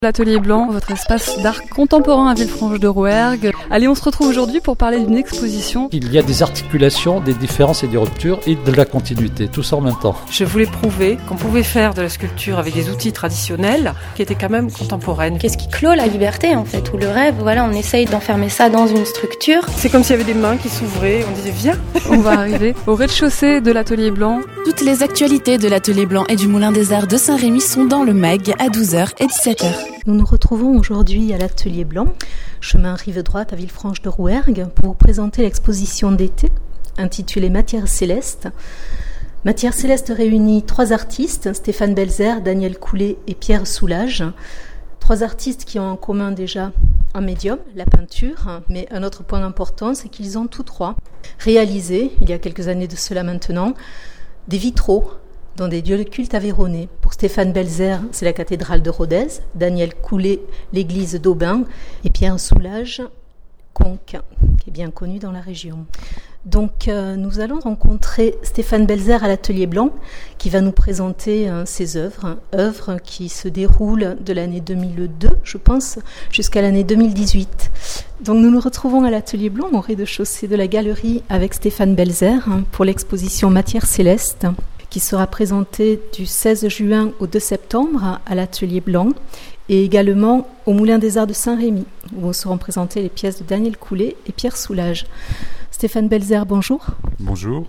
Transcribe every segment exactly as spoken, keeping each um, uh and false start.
L'Atelier Blanc, votre espace d'art contemporain à Villefranche-de-Rouergue. Allez, on se retrouve aujourd'hui pour parler d'une exposition. Il y a des articulations, des différences et des ruptures et de la continuité, tout ça en même temps. Je voulais prouver qu'on pouvait faire de la sculpture avec des outils traditionnels qui étaient quand même contemporaines. Qu'est-ce qui clôt la liberté en fait, ou le rêve, voilà, on essaye d'enfermer ça dans une structure. C'est comme s'il y avait des mains qui s'ouvraient, on disait viens. On va arriver au rez-de-chaussée de l'Atelier Blanc. Toutes les actualités de l'Atelier Blanc et du Moulin des Arts de Saint-Rémy sont dans le mag à douze heures et dix-sept heures. Nous nous retrouvons aujourd'hui à l'Atelier Blanc, chemin rive droite à Villefranche-de-Rouergue, pour vous présenter l'exposition d'été intitulée Matière céleste. Matière céleste réunit trois artistes, Stéphane Belzer, Daniel Coulet et Pierre Soulages. Trois artistes qui ont en commun déjà un médium, la peinture, mais un autre point d'importance, c'est qu'ils ont tous trois réalisé, il y a quelques années de cela maintenant, des vitraux dans des lieux de culte aveyronnais. Pour Stéphane Belzer, c'est la cathédrale de Rodez, Daniel Coulet, l'église d'Aubin, et Pierre Soulages, Conques, qui est bien connu dans la région. Donc euh, nous allons rencontrer Stéphane Belzer à l'Atelier Blanc, qui va nous présenter euh, ses œuvres, œuvres qui se déroulent de l'année deux mille deux, je pense, jusqu'à l'année deux mille dix-huit. Donc nous nous retrouvons à l'Atelier Blanc, au rez-de-chaussée de la galerie, avec Stéphane Belzer, hein, pour l'exposition Matière céleste, qui sera présentée du seize juin au deux septembre à l'Atelier Blanc, et également au Moulin des Arts de Saint-Rémy, où seront présentées les pièces de Daniel Coulet et Pierre Soulages. Stéphane Belzer, bonjour. Bonjour.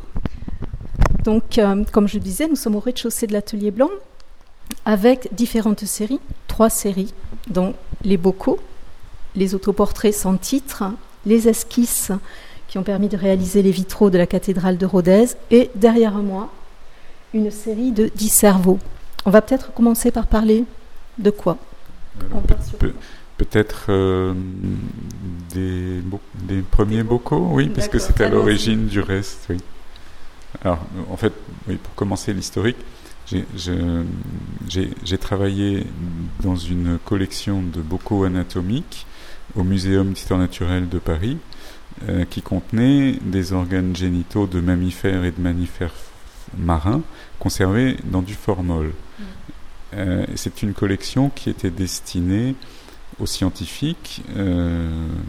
Donc, euh, comme je le disais, nous sommes au rez-de-chaussée de l'Atelier Blanc, avec différentes séries, trois séries, dont les bocaux, les autoportraits sans titre, les esquisses qui ont permis de réaliser les vitraux de la cathédrale de Rodez, et derrière moi, une série de dix cerveaux. On va peut-être commencer par parler de quoi ? Alors, peut, peut, Peut-être euh, des, bo- des premiers bocaux, oui, parce que c'est à l'origine du reste. Oui. Alors, en fait, oui, pour commencer l'historique, j'ai, je, j'ai, j'ai travaillé dans une collection de bocaux anatomiques au Muséum d'histoire naturelle de Paris, euh, qui contenait des organes génitaux de mammifères et de mammifères marins conservés dans du formol. Mmh. Euh, c'est une collection qui était destinée aux scientifiques euh,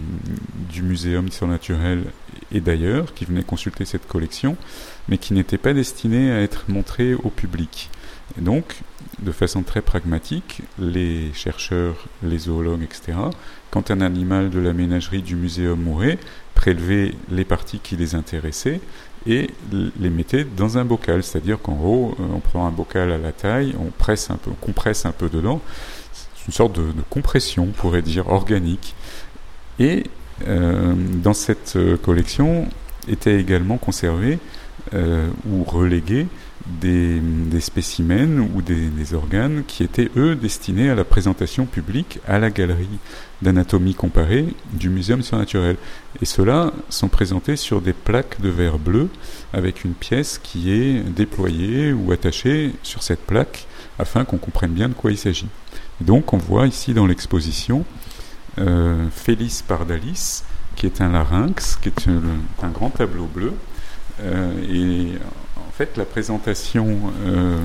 du Muséum d'histoire naturelle et d'ailleurs, qui venaient consulter cette collection, mais qui n'était pas destinée à être montrée au public. Et donc, de façon très pragmatique, les chercheurs, les zoologues, et cetera, quand un animal de la ménagerie du muséum mourait, prélevaient les parties qui les intéressaient et les mettaient dans un bocal. C'est-à-dire qu'en gros, on prend un bocal à la taille, on presse un peu, on compresse un peu dedans. C'est une sorte de, de compression, on pourrait dire, organique. Et euh, dans cette euh, collection étaient également conservés euh, ou relégués des, des spécimens ou des, des organes qui étaient, eux, destinés à la présentation publique à la galerie d'anatomie comparée du Muséum d'histoire naturelle. Et ceux-là sont présentés sur des plaques de verre bleu avec une pièce qui est déployée ou attachée sur cette plaque afin qu'on comprenne bien de quoi il s'agit. Et donc on voit ici dans l'exposition euh, Félix Pardalis, qui est un larynx, qui est un, un grand tableau bleu. Euh, et en fait, la présentation euh,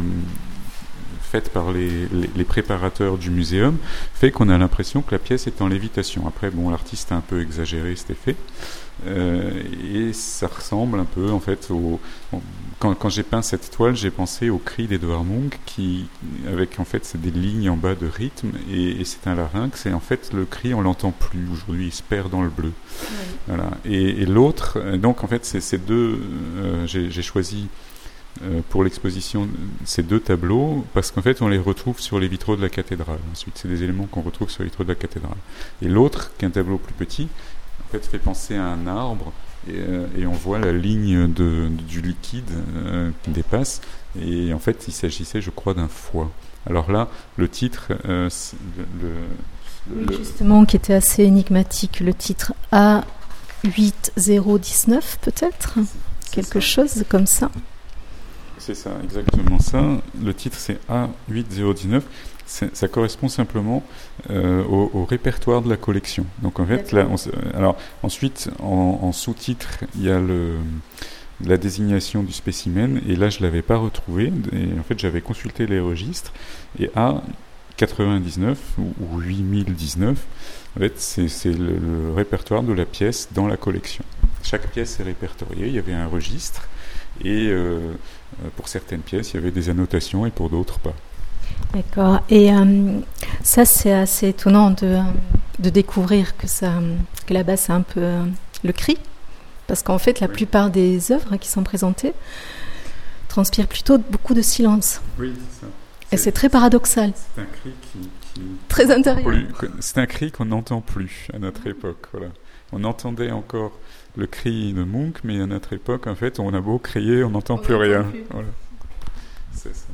faite par les, les, les préparateurs du muséum fait qu'on a l'impression que la pièce est en lévitation. Après, bon, l'artiste a un peu exagéré cet effet. Euh, et ça ressemble un peu, en fait, au... Bon, quand, quand j'ai peint cette toile, j'ai pensé au cri d'Edvard Munch, qui, avec, en fait, c'est des lignes en bas de rythme, et, et c'est un larynx, et en fait, le cri, on l'entend plus. Aujourd'hui, il se perd dans le bleu. Oui. Voilà. Et, et l'autre, donc, en fait, c'est ces deux... Euh, j'ai, j'ai choisi... Euh, pour l'exposition, ces deux tableaux, parce qu'en fait, on les retrouve sur les vitraux de la cathédrale. Ensuite, c'est des éléments qu'on retrouve sur les vitraux de la cathédrale. Et l'autre, qui est un tableau plus petit, en fait, fait penser à un arbre, et, euh, et on voit la ligne de, de, du liquide euh, qui dépasse. Et en fait, il s'agissait, je crois, d'un foie. Alors là, le titre... Euh, le, le, oui, le, justement, qui était assez énigmatique. Le titre A huit zéro dix-neuf, peut-être c'est quelque ça. Chose comme ça. C'est ça, exactement ça. Le titre, c'est A huit zéro dix-neuf. C'est, ça correspond simplement euh, au, au répertoire de la collection. Donc en fait, là, on, alors ensuite, en, en sous-titre, il y a le, la désignation du spécimen. Et là, je l'avais pas retrouvé. Et en fait, j'avais consulté les registres. Et A quatre-vingt-dix-neuf ou, ou huit mille dix-neuf. En fait, c'est, c'est le, le répertoire de la pièce dans la collection. Chaque pièce est répertoriée, il y avait un registre, et euh, pour certaines pièces, il y avait des annotations, et pour d'autres, pas. D'accord. Et euh, ça, c'est assez étonnant de, de découvrir que, ça, que là-bas, c'est un peu euh, le cri, parce qu'en fait, la oui. plupart des œuvres qui sont présentées transpirent plutôt beaucoup de silence. Oui, c'est ça. Et c'est, c'est très paradoxal. C'est un cri qui... qui très intérieur. C'est un cri qu'on n'entend plus à notre époque. Voilà. On entendait encore le cri de Munch, mais à notre époque, en fait, on a beau crier, on n'entend plus rien. Plus. Voilà. C'est ça.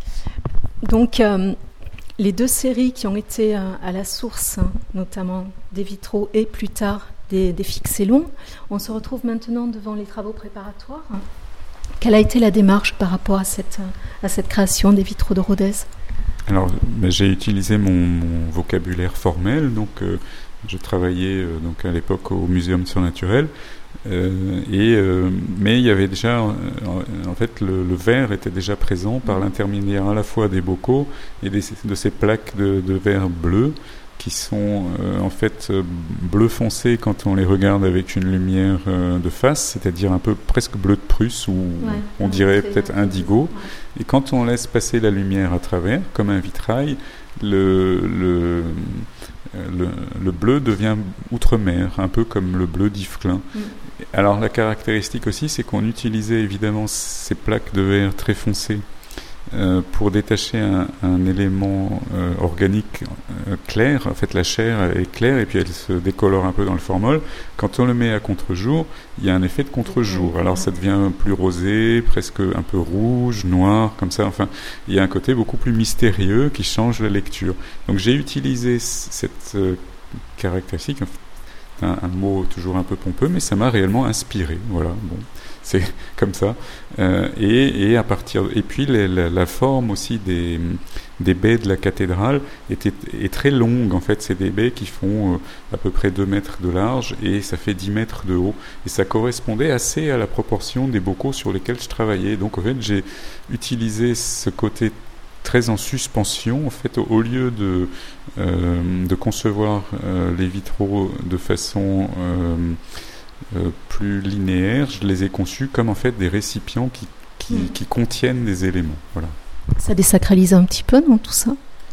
Donc, euh, les deux séries qui ont été euh, à la source, hein, notamment des vitraux et plus tard des, des fixés longs, on se retrouve maintenant devant les travaux préparatoires. Quelle a été la démarche par rapport à cette, à cette création des vitraux de Rodez ? Alors, ben, j'ai utilisé mon, mon vocabulaire formel, donc euh, je travaillais euh, donc à l'époque au Muséum surnaturel, euh, et, euh, mais il y avait déjà, euh, en fait, le, le verre était déjà présent par l'intermédiaire à la fois des bocaux et des, de ces plaques de, de verre bleu qui sont euh, en fait euh, bleu foncé quand on les regarde avec une lumière euh, de face, c'est-à-dire un peu presque bleu de Prusse ou ouais, on dirait peut-être indigo. Ouais. Et quand on laisse passer la lumière à travers, comme un vitrail, le, le, le, le bleu devient outre-mer, un peu comme le bleu d'Yvelin. Mm. Alors la caractéristique aussi, c'est qu'on utilisait évidemment ces plaques de verre très foncées Euh, pour détacher un, un élément euh, organique euh, clair. En fait, la chair est claire et puis elle se décolore un peu dans le formol. Quand on le met à contre-jour, il y a un effet de contre-jour. Alors ça devient plus rosé, presque un peu rouge, noir, comme ça. Enfin, il y a un côté beaucoup plus mystérieux qui change la lecture. Donc j'ai utilisé c- cette euh, caractéristique, un, un mot toujours un peu pompeux, mais ça m'a réellement inspiré. Voilà, bon. C'est comme ça. Euh, et, et, à partir, et puis les, la, la forme aussi des, des baies de la cathédrale était, est très longue. En fait, c'est des baies qui font euh, à peu près deux mètres de large et ça fait dix mètres de haut. Et ça correspondait assez à la proportion des bocaux sur lesquels je travaillais. Donc en fait, j'ai utilisé ce côté très en suspension. En fait, au, au lieu de, euh, de concevoir euh, les vitraux de façon... Euh, Euh, plus linéaires, je les ai conçus comme en fait des récipients qui, qui, mmh. qui contiennent des éléments. Voilà. Ça désacralise un petit peu, non, tout ça ?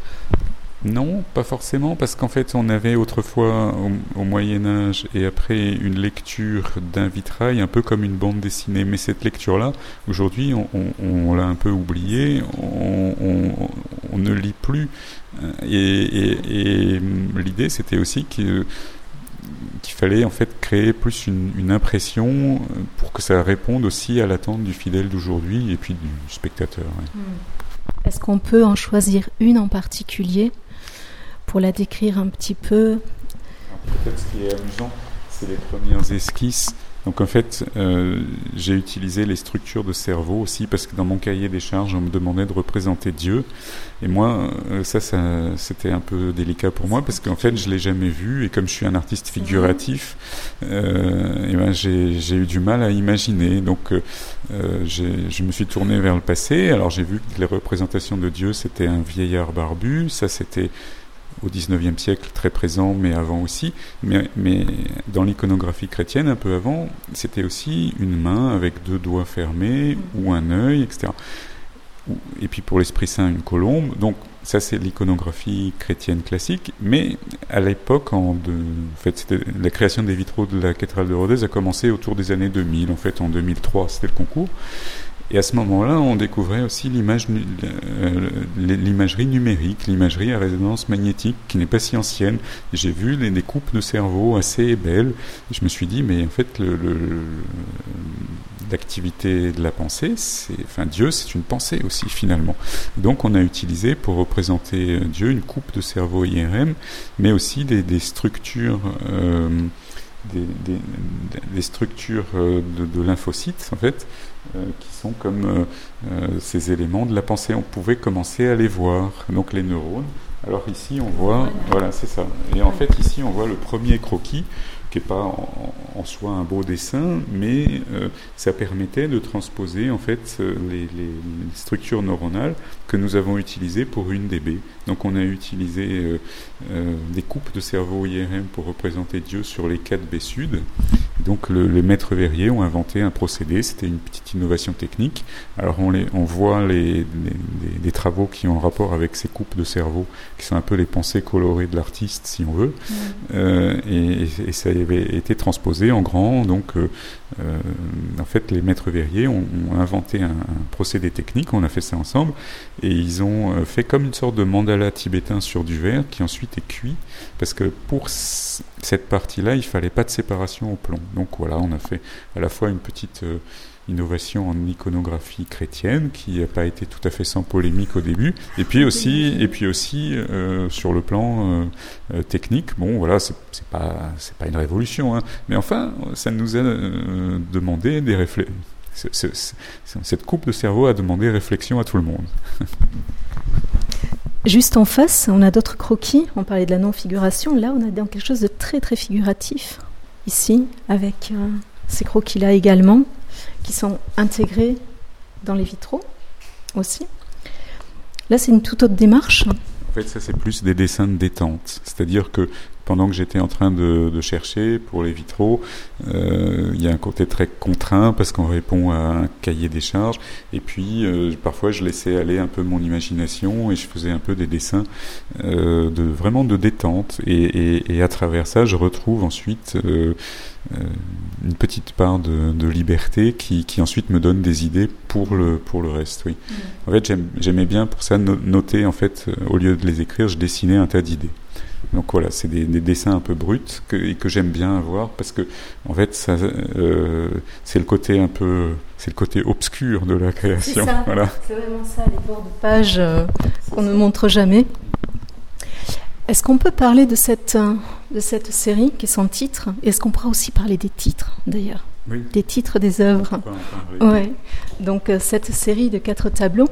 Non, pas forcément, parce qu'en fait on avait autrefois au, au Moyen-Âge et après une lecture d'un vitrail un peu comme une bande dessinée, mais cette lecture-là, aujourd'hui on, on, on l'a un peu oubliée, on, on, on ne lit plus, et, et, et l'idée c'était aussi que qu'il fallait en fait créer plus une, une impression pour que ça réponde aussi à l'attente du fidèle d'aujourd'hui et puis du spectateur. Ouais. Est-ce qu'on peut en choisir une en particulier pour la décrire un petit peu ? Alors, peut-être ce qui est amusant, c'est les premières esquisses. Donc en fait, euh, j'ai utilisé les structures de cerveau aussi parce que dans mon cahier des charges, on me demandait de représenter Dieu. Et moi, euh, ça, ça, c'était un peu délicat pour moi parce qu'en fait, je l'ai jamais vu et comme je suis un artiste figuratif, euh, et ben j'ai, j'ai eu du mal à imaginer. Donc, euh, j'ai, je me suis tourné vers le passé. Alors j'ai vu que les représentations de Dieu, c'était un vieillard barbu. Ça, c'était au dix-neuvième siècle, très présent, mais avant aussi. Mais, mais dans l'iconographie chrétienne, un peu avant, c'était aussi une main avec deux doigts fermés, mmh. ou un œil, et cetera. Et puis pour l'Esprit Saint, une colombe. Donc ça, c'est l'iconographie chrétienne classique. Mais à l'époque, en, de, en fait, c'était, la création des vitraux de la cathédrale de Rodez a commencé autour des années deux mille. En fait, en deux mille trois, c'était le concours. Et à ce moment-là, on découvrait aussi l'image, euh, l'imagerie numérique, l'imagerie à résonance magnétique, qui n'est pas si ancienne. Et j'ai vu des, des coupes de cerveau assez belles. Et je me suis dit, mais en fait, le, le, l'activité de la pensée, c'est, enfin, Dieu, c'est une pensée aussi, finalement. Donc, on a utilisé, pour représenter Dieu, une coupe de cerveau I R M, mais aussi des, des structures... Euh, Des, des, des structures de, de lymphocytes en fait euh, qui sont comme euh, euh, ces éléments de la pensée. On pouvait commencer à les voir, donc les neurones. Alors ici on voit, voilà, c'est ça. Et en fait ici on voit le premier croquis qui n'est pas en, en soi un beau dessin, mais euh, ça permettait de transposer en fait les, les, les structures neuronales que nous avons utilisées pour une D B. Donc on a utilisé euh, euh, des coupes de cerveau I R M pour représenter Dieu sur les quatre B sud. Donc le, les maîtres verriers ont inventé un procédé, c'était une petite innovation technique. Alors on, les, on voit les, les, les, les travaux qui ont rapport avec ces coupes de cerveau, qui sont un peu les pensées colorées de l'artiste, si on veut. Mmh. Euh, et, et ça avait été transposé en grand. Donc euh, euh, en fait les maîtres verriers ont, ont inventé un, un procédé technique, on a fait ça ensemble, et ils ont fait comme une sorte de mandala tibétain sur du verre qui ensuite est cuit, parce que pour c- cette partie-là, il fallait pas de séparation au plomb. Donc voilà, on a fait à la fois une petite euh, innovation en iconographie chrétienne qui n'a pas été tout à fait sans polémique au début, et puis aussi, et puis aussi euh, sur le plan euh, euh, technique, bon voilà, c'est, c'est pas c'est pas une révolution, hein, mais enfin, ça nous a euh, demandé des réflexions. C'est, c'est, c'est, cette coupe de cerveau a demandé réflexion à tout le monde. Juste en face, on a d'autres croquis. On parlait de la non-figuration. Là, on a dans quelque chose de très très figuratif. Ici, avec euh, ces croquis-là également, qui sont intégrés dans les vitraux aussi. Là, c'est une toute autre démarche. En fait, ça, c'est plus des dessins de détente. C'est-à-dire que pendant que j'étais en train de, de chercher pour les vitraux, euh, il y a un côté très contraint parce qu'on répond à un cahier des charges. Et puis, euh, parfois, je laissais aller un peu mon imagination et je faisais un peu des dessins euh, de, vraiment de détente. Et, et, et à travers ça, je retrouve ensuite euh, euh, une petite part de, de liberté qui, qui ensuite me donne des idées pour le, pour le reste. Oui. Mmh. En fait, j'aime, j'aimais bien pour ça noter, en fait, au lieu de les écrire, je dessinais un tas d'idées. Donc voilà, c'est des, des dessins un peu bruts que, et que j'aime bien avoir parce que en fait, ça, euh, c'est le côté un peu, c'est le côté obscur de la création. C'est ça, voilà. C'est vraiment ça, les bords de page euh, qu'on ne montre jamais. Est-ce qu'on peut parler de cette, de cette série qui est son titre? Est-ce qu'on pourra aussi parler des titres d'ailleurs? Oui. Des titres des œuvres. Ouais. Donc euh, cette série de quatre tableaux,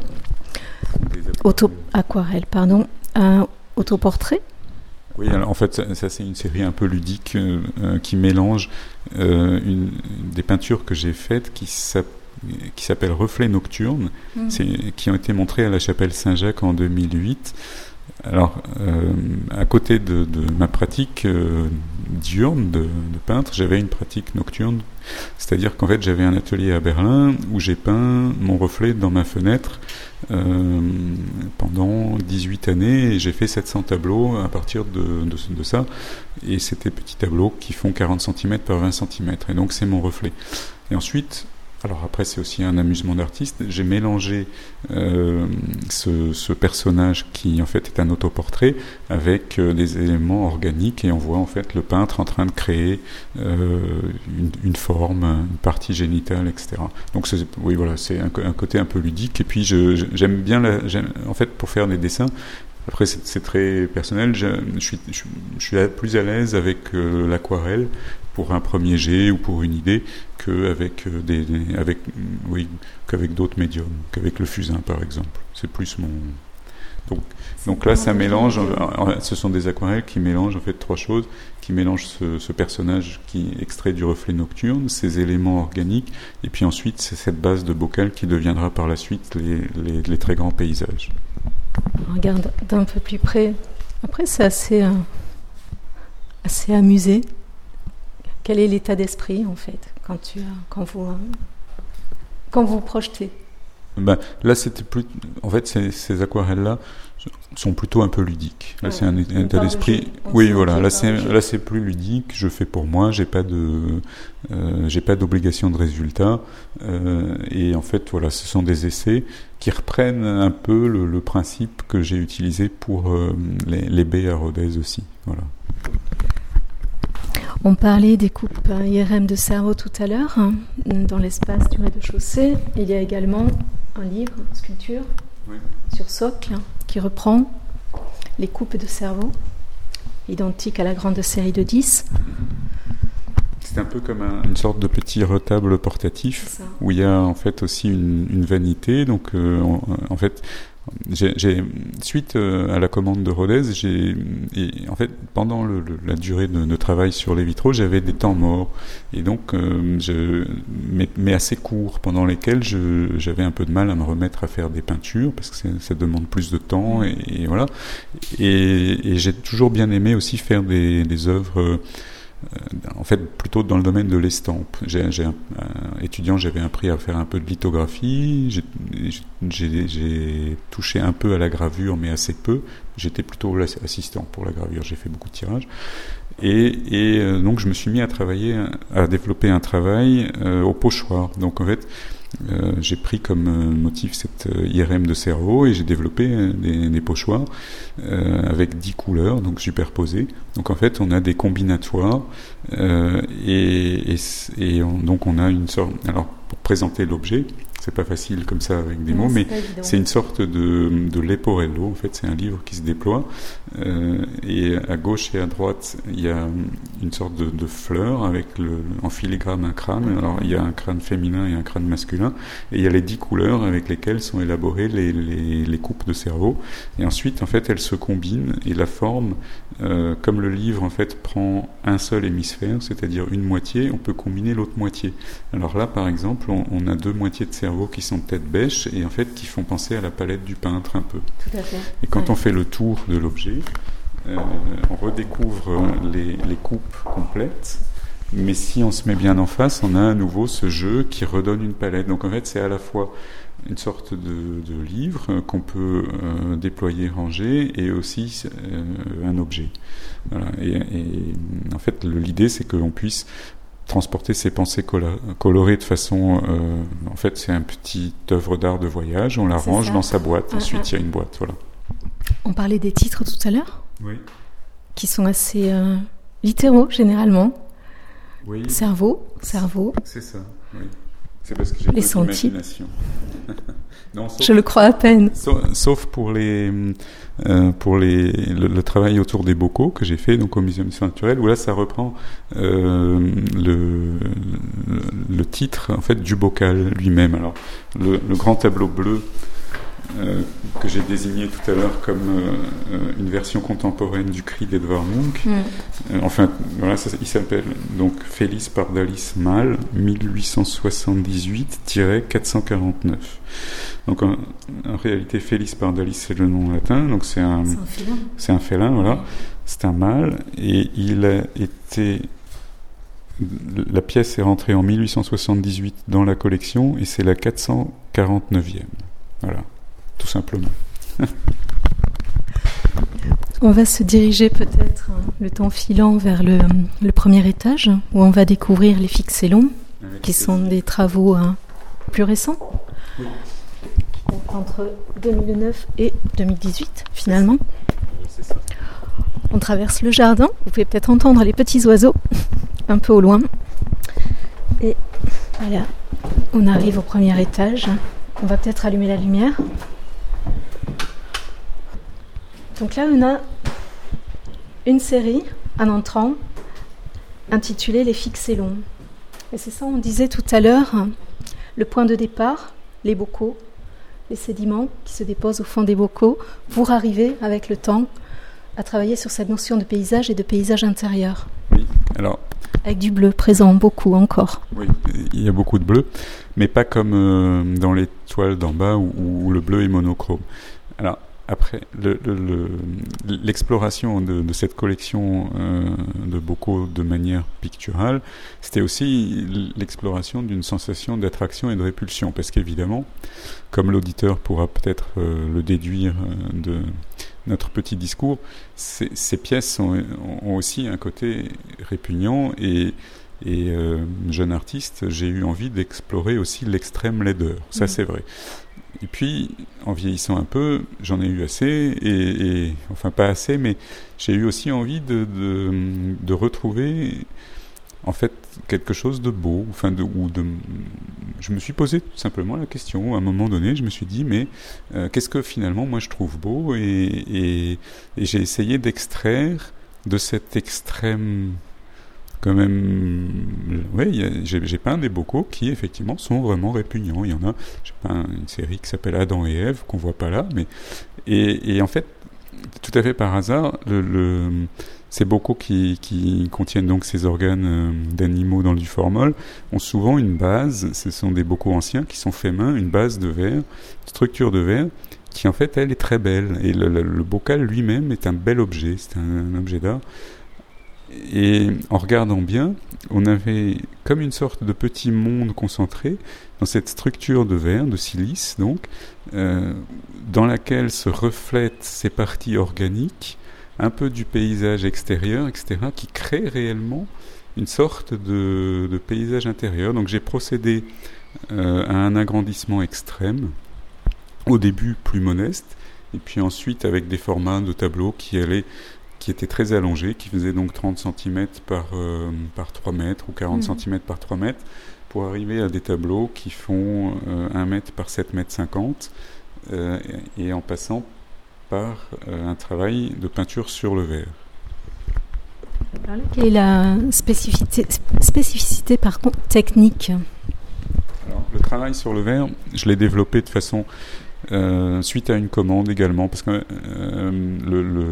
auto-aquarelles, pardon, un autoportrait. Oui, alors, en fait, ça, ça c'est une série un peu ludique euh, euh, qui mélange euh, une, des peintures que j'ai faites qui, s'app- qui s'appellent Reflets nocturnes, mmh. c'est, qui ont été montrées à la chapelle Saint-Jacques en deux mille huit. Alors, euh, à côté de, de ma pratique euh, diurne de, de peintre, j'avais une pratique nocturne, c'est-à-dire qu'en fait, j'avais un atelier à Berlin où j'ai peint mon reflet dans ma fenêtre euh, pendant dix-huit années, et j'ai fait sept cents tableaux à partir de, de, de ça, et c'est des petits tableaux qui font quarante centimètres par vingt centimètres, et donc c'est mon reflet. Et ensuite, alors après c'est aussi un amusement d'artiste, j'ai mélangé euh, ce, ce personnage qui en fait est un autoportrait avec euh, des éléments organiques, et on voit en fait le peintre en train de créer euh, une, une forme, une partie génitale, et cetera. Donc c'est, oui voilà, c'est un, un côté un peu ludique, et puis je, j'aime bien, la, j'aime, en fait pour faire des dessins, après c'est, c'est très personnel, je, je, suis, je, je suis plus à l'aise avec euh, l'aquarelle pour un premier jet ou pour une idée qu'avec des, des avec oui qu'avec d'autres médiums, qu'avec le fusain par exemple. C'est plus mon donc donc là ça mélange. Ce sont des aquarelles qui mélangent en fait trois choses, qui mélangent ce, ce personnage qui est extrait du reflet nocturne, ces éléments organiques, et puis ensuite c'est cette base de bocal qui deviendra par la suite les les, les très grands paysages. On regarde d'un peu plus près. Après c'est assez euh, assez amusé. Quel est l'état d'esprit, en fait, quand, tu, quand, vous, quand vous projetez? Ben, là, c'était plus. En fait, ces, ces aquarelles-là sont plutôt un peu ludiques. Là, ouais, c'est un, un état d'esprit. Oui, voilà. Là, c'est, là, c'est plus ludique. Je fais pour moi. J'ai pas de, euh, j'ai pas d'obligation de résultat. Euh, et en fait, voilà, ce sont des essais qui reprennent un peu le, le principe que j'ai utilisé pour euh, les, les baies à Rodez aussi. Voilà. On parlait des coupes I R M de cerveau tout à l'heure. Dans l'espace du rez-de-chaussée, il y a également un livre, une sculpture, oui, sur socle, qui reprend les coupes de cerveau, identique à la grande série de dix. C'est un peu comme un, une sorte de petit retable portatif où il y a en fait aussi une, une vanité. Donc, euh, en, en fait, j'ai, j'ai, suite euh, à la commande de Rodez, j'ai, et, en fait, pendant le, le, la durée de, de travail sur les vitraux, j'avais des temps morts, et donc, euh, je, mais, mais assez courts, pendant lesquels je, j'avais un peu de mal à me remettre à faire des peintures, parce que c'est, ça demande plus de temps, et, et voilà. Et, et j'ai toujours bien aimé aussi faire des, des œuvres. Euh, en fait, plutôt dans le domaine de l'estampe. J'ai, j'ai un, un étudiant, j'avais appris à faire un peu de lithographie. J'ai, j'ai, j'ai touché un peu à la gravure, mais assez peu. J'étais plutôt assistant pour la gravure. J'ai fait beaucoup de tirages. Et, et euh, donc, je me suis mis à travailler, à développer un travail euh, au pochoir. Donc, en fait, Euh, j'ai pris comme euh, motif cette euh, I R M de cerveau et j'ai développé euh, des, des pochoirs euh, avec dix couleurs, donc superposées. Donc en fait, on a des combinatoires euh, et, et, et on, donc on a une sorte. Alors pour présenter l'objet, c'est pas facile comme ça avec des non, mots, c'est mais c'est une sorte de, de Leporello. En fait, c'est un livre qui se déploie euh, et à gauche et à droite, il y a une sorte de, de fleur avec le, en filigrane un crâne. Alors il y a un crâne féminin et un crâne masculin, et il y a les dix couleurs avec lesquelles sont élaborées les, les, les coupes de cerveau. Et ensuite, en fait, elles se combinent et la forme, euh, comme le livre en fait prend un seul hémisphère, c'est-à-dire une moitié, on peut combiner l'autre moitié. Alors là, par exemple, on, on a deux moitiés de cerveau qui sont peut-être bêches et en fait qui font penser à la palette du peintre un peu. Tout à fait. Et quand ouais. on fait le tour de l'objet, euh, on redécouvre les, les coupes complètes, mais si on se met bien en face, on a à nouveau ce jeu qui redonne une palette. Donc en fait, c'est à la fois une sorte de, de livre qu'on peut euh, déployer, ranger, et aussi euh, un objet. Voilà. Et, et en fait, le, l'idée, c'est que l'on puisse transporter ses pensées colo- colorées de façon... Euh, en fait, c'est un petit œuvre d'art de voyage, on la c'est range ça. Dans sa boîte, ah, ensuite il ah. y a une boîte, voilà. On parlait des titres tout à l'heure, oui. qui sont assez euh, littéraux, généralement. Oui. Cerveau, cerveau. C'est ça, oui. C'est parce que j'ai les beaucoup d'imagination. Non, sauf, je le crois à peine. Sauf, sauf pour les euh, pour les le, le travail autour des bocaux que j'ai fait donc au Muséum d'histoire naturelle, où là ça reprend euh, le, le le titre en fait du bocal lui-même. Alors le, le grand tableau bleu euh, que j'ai désigné tout à l'heure comme euh, une version contemporaine du Cri d'Edvard Munch. Mm. Euh, enfin, voilà, ça, il s'appelle donc Felice Pardalis Mal, dix-huit cent soixante-dix-huit quatre cent quarante-neuf. Donc en, en réalité, Felice Pardalis, c'est le nom latin, donc c'est un, c'est un félin. C'est un félin, voilà. Mm. C'est un mâle, et il a été... La pièce est rentrée en dix-huit cent soixante-dix-huit dans la collection, et c'est la quatre cent quarante-neuvième. Voilà. Tout simplement. On va se diriger peut-être, le temps filant, vers le, le premier étage, où on va découvrir les fixés-longs, avec qui sont des travaux hein, plus récents. Oui. Donc, entre deux mille neuf et deux mille dix-huit, finalement. C'est ça. On traverse le jardin. Vous pouvez peut-être entendre les petits oiseaux, un peu au loin. Et voilà, on arrive au premier étage. On va peut-être allumer la lumière. Donc là, on a une série, en entrant, intitulée « Les fixés longs ». Et c'est ça, on disait tout à l'heure, le point de départ, les bocaux, les sédiments qui se déposent au fond des bocaux, pour arriver, avec le temps, à travailler sur cette notion de paysage et de paysage intérieur. Oui, alors... Avec du bleu présent, beaucoup encore. Oui, il y a beaucoup de bleu, mais pas comme euh, dans les toiles d'en bas où, où le bleu est monochrome. Alors, après, le, le, le, l'exploration de, de cette collection euh, de bocaux de manière picturale, c'était aussi l'exploration d'une sensation d'attraction et de répulsion, parce qu'évidemment, comme l'auditeur pourra peut-être euh, le déduire euh, de notre petit discours, ces, ces pièces ont, ont aussi un côté répugnant, et, et euh, jeune artiste, j'ai eu envie d'explorer aussi l'extrême laideur, ça mmh. c'est vrai. Et puis, en vieillissant un peu, j'en ai eu assez, et, et enfin pas assez, mais j'ai eu aussi envie de, de, de retrouver en fait quelque chose de beau, enfin de, ou de. Je me suis posé tout simplement la question. À un moment donné, je me suis dit, mais euh, qu'est-ce que finalement moi je trouve beau, et, et, et j'ai essayé d'extraire de cette extrême quand même, oui, j'ai, j'ai peint des bocaux qui effectivement sont vraiment répugnants. Il y en a, j'ai peint une série qui s'appelle Adam et Ève qu'on voit pas là, mais et, et en fait, tout à fait par hasard, le, le ces bocaux qui, qui contiennent donc ces organes euh, d'animaux dans du formol ont souvent une base. Ce sont des bocaux anciens qui sont faits main, une base de verre, une structure de verre qui en fait elle est très belle. Et le, le, le bocal lui-même est un bel objet, c'est un, un objet d'art. Et en regardant bien, on avait comme une sorte de petit monde concentré dans cette structure de verre, de silice donc, euh, dans laquelle se reflètent ces parties organiques, un peu du paysage extérieur, et cetera, qui crée réellement une sorte de, de paysage intérieur. Donc j'ai procédé euh, à un agrandissement extrême, au début plus modeste, et puis ensuite avec des formats de tableaux qui allaient, qui étaient très allongés, qui faisaient donc trente centimètres par, euh, par trois mètres ou quarante mmh. centimètres par trois mètres, pour arriver à des tableaux qui font euh, un mètre par sept mètres cinquante, euh, et, et en passant par euh, un travail de peinture sur le verre. Alors, quelle est la spécificité, spécificité par contre technique? Alors, le travail sur le verre, je l'ai développé de façon euh, suite à une commande également, parce que euh, le, le,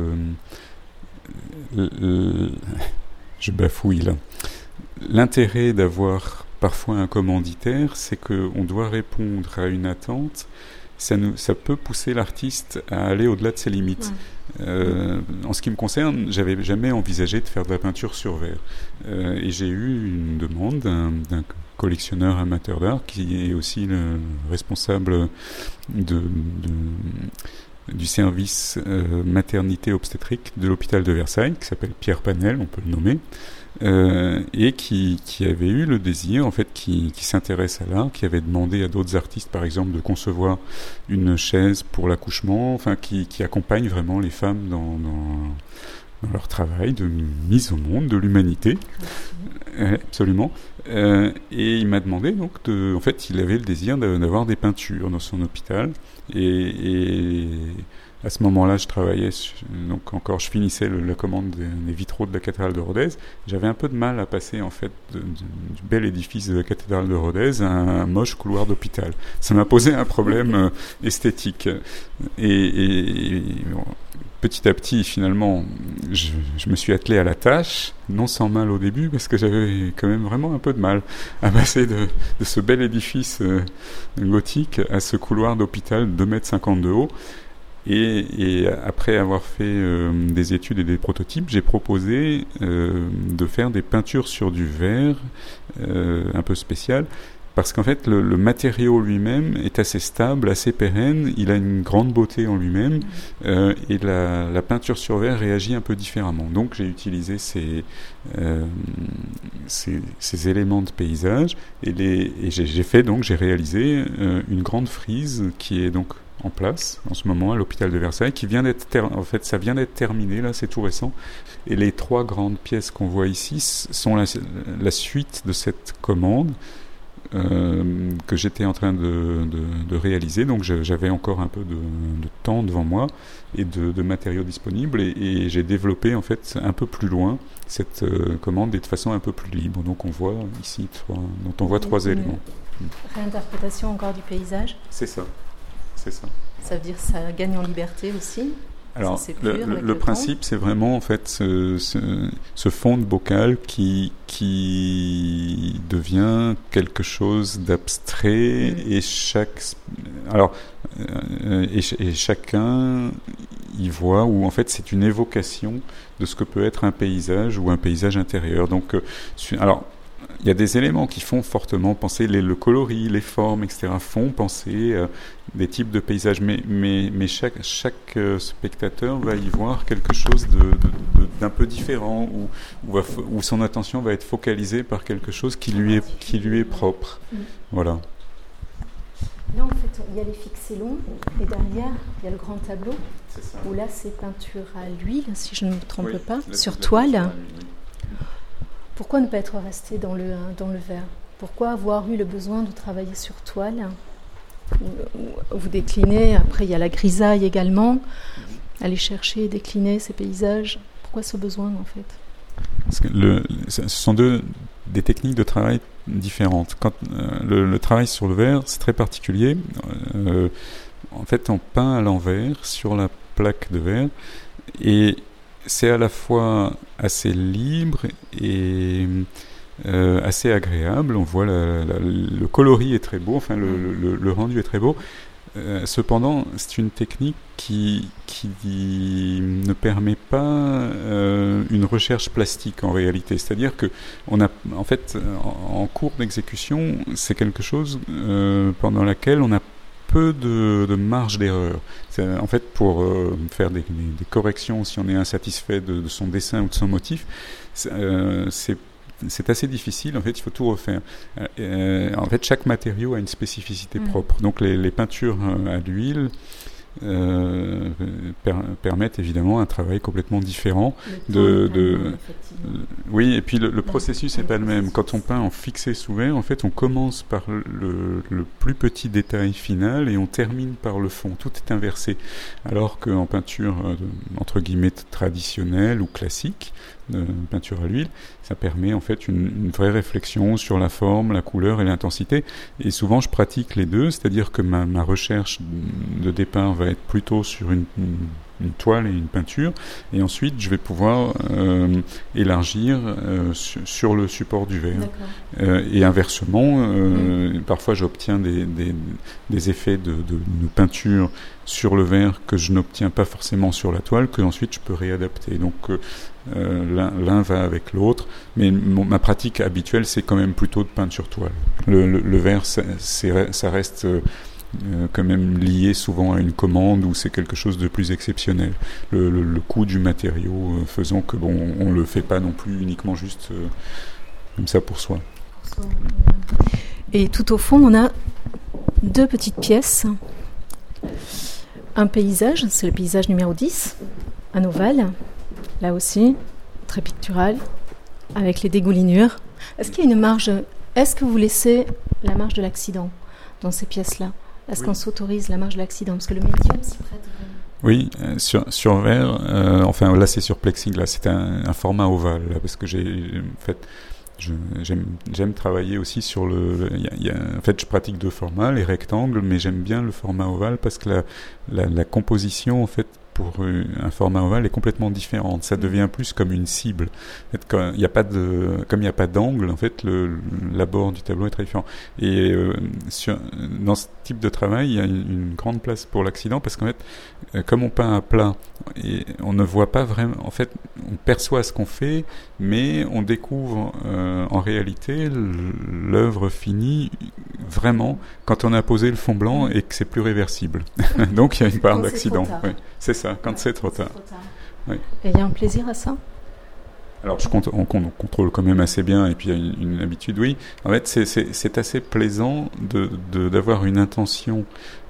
le, le je bafouille là. L'intérêt d'avoir parfois un commanditaire, c'est qu'on doit répondre à une attente. Ça, nous, ça peut pousser l'artiste à aller au-delà de ses limites. Ouais. Euh, en ce qui me concerne, j'avais jamais envisagé de faire de la peinture sur verre. Euh, et j'ai eu une demande d'un, d'un collectionneur amateur d'art qui est aussi le responsable de, de, du service euh, maternité obstétrique de l'hôpital de Versailles, qui s'appelle Pierre Panel, on peut le nommer. Euh, et qui, qui avait eu le désir, en fait, qui, qui s'intéresse à l'art, qui avait demandé à d'autres artistes, par exemple, de concevoir une chaise pour l'accouchement, enfin, qui, qui accompagne vraiment les femmes dans, dans, dans leur travail de mise au monde de l'humanité. Euh, absolument. Euh, et il m'a demandé, donc, de, en fait, il avait le désir d'avoir des peintures dans son hôpital, et, et à ce moment-là, je travaillais, donc encore, je finissais le, la commande des, des vitraux de la cathédrale de Rodez. J'avais un peu de mal à passer, en fait, de, de, du bel édifice de la cathédrale de Rodez à un moche couloir d'hôpital. Ça m'a posé un problème euh, esthétique. Et, et, et bon, petit à petit, finalement, je, je me suis attelé à la tâche, non sans mal au début, parce que j'avais quand même vraiment un peu de mal à passer de, de ce bel édifice euh, gothique à ce couloir d'hôpital de deux mètres cinquante de haut. Et, et après avoir fait euh, des études et des prototypes, j'ai proposé euh, de faire des peintures sur du verre euh, un peu spécial, parce qu'en fait le, le matériau lui-même est assez stable, assez pérenne, il a une grande beauté en lui-même, euh, et la, la peinture sur verre réagit un peu différemment. Donc j'ai utilisé ces, euh, ces, ces éléments de paysage, et, les, et j'ai, j'ai fait donc j'ai réalisé euh, une grande frise qui est donc en place en ce moment à l'hôpital de Versailles, qui vient d'être ter- en fait ça vient d'être terminé là, c'est tout récent, et les trois grandes pièces qu'on voit ici sont la, la suite de cette commande euh, que j'étais en train de, de, de réaliser. Donc je, j'avais encore un peu de, de temps devant moi et de, de matériaux disponibles, et, et j'ai développé en fait un peu plus loin cette euh, commande, et de façon un peu plus libre. Donc on voit ici trois, dont on voit trois éléments. Réinterprétation encore du paysage. C'est ça. C'est ça. Ça veut dire que ça gagne en liberté aussi. Alors, ça, le, le, le principe, c'est vraiment en fait ce, ce, ce fond de bocal qui, qui devient quelque chose d'abstrait, mmh. et chaque, alors, euh, et, et chacun y voit, ou en fait c'est une évocation de ce que peut être un paysage ou un paysage intérieur. Donc, euh, alors. Il y a des éléments qui font fortement penser, les, le coloris, les formes, et cetera, font penser euh, des types de paysages, mais, mais, mais chaque, chaque euh, spectateur va y voir quelque chose de, de, de, d'un peu différent, ou où, où, où son attention va être focalisée par quelque chose qui lui est, qui lui est propre. Mmh. Voilà. Là, en fait, il y a les fixés longs, et derrière, il y a le grand tableau, où là, c'est peinture à l'huile, si je ne me trompe oui, pas, sur toile. Pourquoi ne pas être resté dans le, dans le verre? Pourquoi avoir eu le besoin de travailler sur toile? Vous déclinez, après il y a la grisaille également, aller chercher et décliner ces paysages. Pourquoi ce besoin en fait? Parce que le, ce sont deux des techniques de travail différentes. Quand euh, le, le travail sur le verre, c'est très particulier. Euh, en fait, on peint à l'envers sur la plaque de verre et c'est à la fois assez libre et euh, assez agréable. On voit la, la, le coloris est très beau, enfin le, le, le rendu est très beau. Euh, cependant, c'est une technique qui, qui ne permet pas euh, une recherche plastique en réalité. C'est-à-dire que on a, en fait, en, en cours d'exécution, c'est quelque chose euh, pendant laquelle on a peu de, de marge d'erreur. C'est, en fait, pour euh, faire des, des, des corrections, si on est insatisfait de, de son dessin ou de son motif, c'est, euh, c'est c'est assez difficile, en fait, il faut tout refaire. Euh, en fait, chaque matériau a une spécificité mmh. propre. Donc, les, les peintures à l'huile euh, per, permettent évidemment un travail complètement différent. De, de, de oui, et puis le, le processus n'est pas le même. Quand on peint en fixé sous verre, en fait, on commence par le, le plus petit détail final et on termine par le fond. Tout est inversé. Alors qu'en peinture, euh, entre guillemets, traditionnelle ou classique, de peinture à l'huile, ça permet en fait une, une vraie réflexion sur la forme, la couleur et l'intensité. Et souvent, je pratique les deux, c'est-à-dire que ma, ma recherche de départ va être plutôt sur une, une, une toile et une peinture, et ensuite, je vais pouvoir euh, élargir euh, sur, sur le support du verre. Euh, et inversement, euh, mmh. parfois, j'obtiens des, des, des effets de, de, de peinture sur le verre que je n'obtiens pas forcément sur la toile, que ensuite je peux réadapter. Donc euh, l'un, l'un va avec l'autre, mais mon, ma pratique habituelle, c'est quand même plutôt de peindre sur toile. Le, le, le verre, ça, c'est, ça reste euh, quand même lié souvent à une commande où c'est quelque chose de plus exceptionnel. Le, le, le coût du matériau euh, faisant que bon, on le fait pas non plus uniquement juste euh, comme ça pour soi. Et tout au fond, on a deux petites pièces. Un paysage, c'est le paysage numéro dix, un ovale, là aussi, très pictural, avec les dégoulinures. Est-ce qu'il y a une marge, est-ce que vous laissez la marge de l'accident dans ces pièces-là ? Est-ce oui. qu'on s'autorise la marge de l'accident ? Parce que le médium s'y prête vraiment. Oui, euh, sur, sur verre, euh, enfin là c'est sur plexiglas, c'est un, un format ovale, là, parce que j'ai en fait... Je, j'aime, j'aime travailler aussi sur le... Y a, y a, en fait, je pratique deux formats, les rectangles, mais j'aime bien le format ovale parce que la, la, la composition, en fait, pour un format ovale est complètement différente. Ça devient plus comme une cible. En fait, quand il y a pas de, comme il n'y a pas d'angle, en fait, le, l'abord du tableau est très différent. Et euh, sur, dans ce type de travail, il y a une, une grande place pour l'accident parce qu'en fait, euh, comme on peint à plat, et on ne voit pas vraiment... En fait, on perçoit ce qu'on fait, mais on découvre euh, en réalité l'œuvre finie vraiment quand on a posé le fond blanc et que c'est plus réversible. Donc il y a une part d'accident. Oui, c'est ça, quand ouais, c'est trop tard. Trop tard. Oui. Et il y a un plaisir à ça ? Alors, je compte, on, on contrôle quand même assez bien, et puis il y a une, une habitude, oui. En fait, c'est, c'est, c'est assez plaisant de, de, d'avoir une intention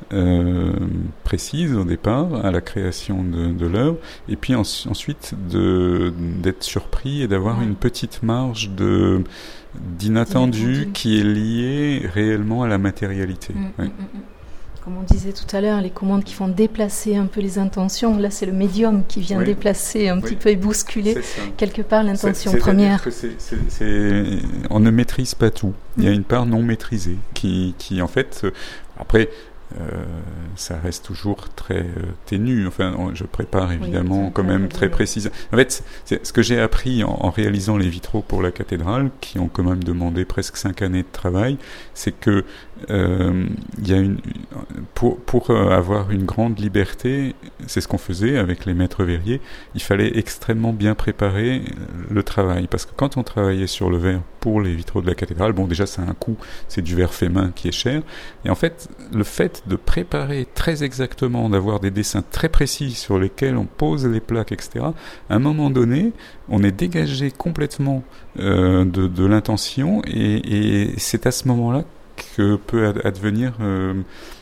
euh, précise au départ, à la création de, de l'œuvre, et puis en, ensuite de, d'être surpris et d'avoir ouais. une petite marge de, d'inattendu, d'inattendu qui est liée réellement à la matérialité. Mmh, oui. mmh, mmh. Comme on disait tout à l'heure, les commandes qui font déplacer un peu les intentions, là c'est le médium qui vient oui. déplacer un oui. petit peu et bousculer quelque part l'intention c'est, première. Que c'est, c'est, c'est, on ne maîtrise pas tout. Il y a une part non maîtrisée qui, qui en fait, euh, après, euh, ça reste toujours très euh, ténu. Enfin, on, je prépare évidemment oui, quand même très oui. précise. En fait, c'est ce que j'ai appris en, en réalisant les vitraux pour la cathédrale, qui ont quand même demandé presque cinq années de travail, c'est que euh, il y a une pour pour euh, avoir une grande liberté, c'est ce qu'on faisait avec les maîtres verriers. Il fallait extrêmement bien préparer le travail, parce que quand on travaillait sur le verre pour les vitraux de la cathédrale, bon déjà c'est un coût, c'est du verre fait main qui est cher, et en fait le fait de préparer très exactement, d'avoir des dessins très précis sur lesquels on pose les plaques, et cetera, à un moment donné, on est dégagé complètement euh, de, de l'intention, et, et c'est à ce moment-là que peut advenir euh,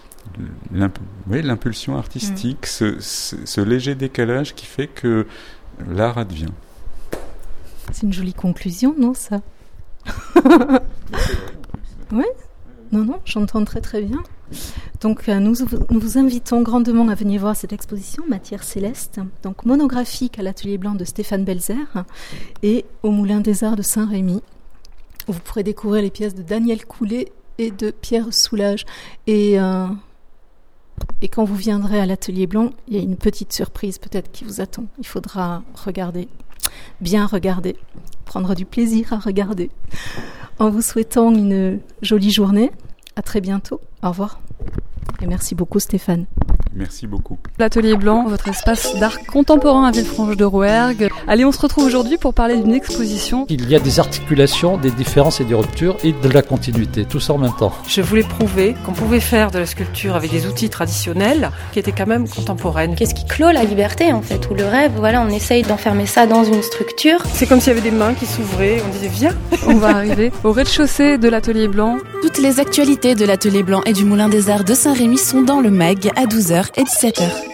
l'imp- oui, l'impulsion artistique, mmh. ce, ce, ce léger décalage qui fait que l'art advient. C'est une jolie conclusion, non, ça ? Oui. Non, non, j'entends très très bien. Donc euh, nous, nous vous invitons grandement à venir voir cette exposition Matière céleste, donc monographique à l'Atelier Blanc de Stéphane Belzer et au Moulin des Arts de Saint-Rémy. Vous pourrez découvrir les pièces de Daniel Coulet et de Pierre Soulages. Et, euh, et quand vous viendrez à l'Atelier Blanc, il y a une petite surprise peut-être qui vous attend. Il faudra regarder, bien regarder, prendre du plaisir à regarder. En vous souhaitant une jolie journée, à très bientôt. Au revoir. Et merci beaucoup Stéphane. Merci beaucoup. L'Atelier Blanc, votre espace d'art contemporain à Villefranche-de-Rouergue. Allez, on se retrouve aujourd'hui pour parler d'une exposition. Il y a des articulations, des différences et des ruptures et de la continuité, tout ça en même temps. Je voulais prouver qu'on pouvait faire de la sculpture avec des outils traditionnels qui étaient quand même contemporaines. Qu'est-ce qui clôt la liberté en fait, ou le rêve, voilà, on essaye d'enfermer ça dans une structure. C'est comme s'il y avait des mains qui s'ouvraient, on disait viens. On va arriver au rez-de-chaussée de l'Atelier Blanc. Toutes les actualités de l'Atelier Blanc et du Moulin des Arts de Saint-Rémy sont dans le mag à douze heures et dix-sept heures.